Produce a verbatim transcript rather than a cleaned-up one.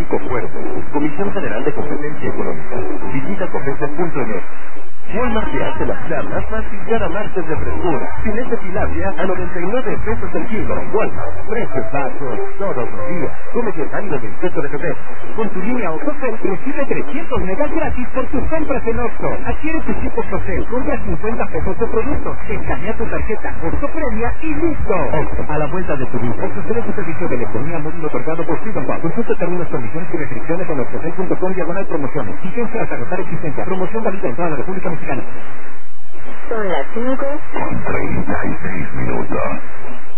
Cofuerte, Comisión Federal de Competencia Económica. Visita cofese punto net. Walmart te hace la vida más fácil cada martes de frescura. Filete tilapia a noventa y nueve pesos el kilo. Walmart, precios bajos todos los días. Come llegando el veintiocho de febrero. Con tu línea Octocel recibe trescientos megas gratis por tus compras en Oxxo. Adquiere tu chip Octocel, compra cincuenta pesos de productos, escanea tu tarjeta Oxxo Premia y listo. Oxxo, a la vuelta de tu vida. Oxxo es un servicio de electrónica móvil otorgado por Freedom Pub. Consulta términos, condiciones y restricciones en oxocel punto com diagonal promociones. Vigencia hasta agotar existencia. Promoción válida en toda la República Mexicana. Son las cinco con treinta y seis minutos.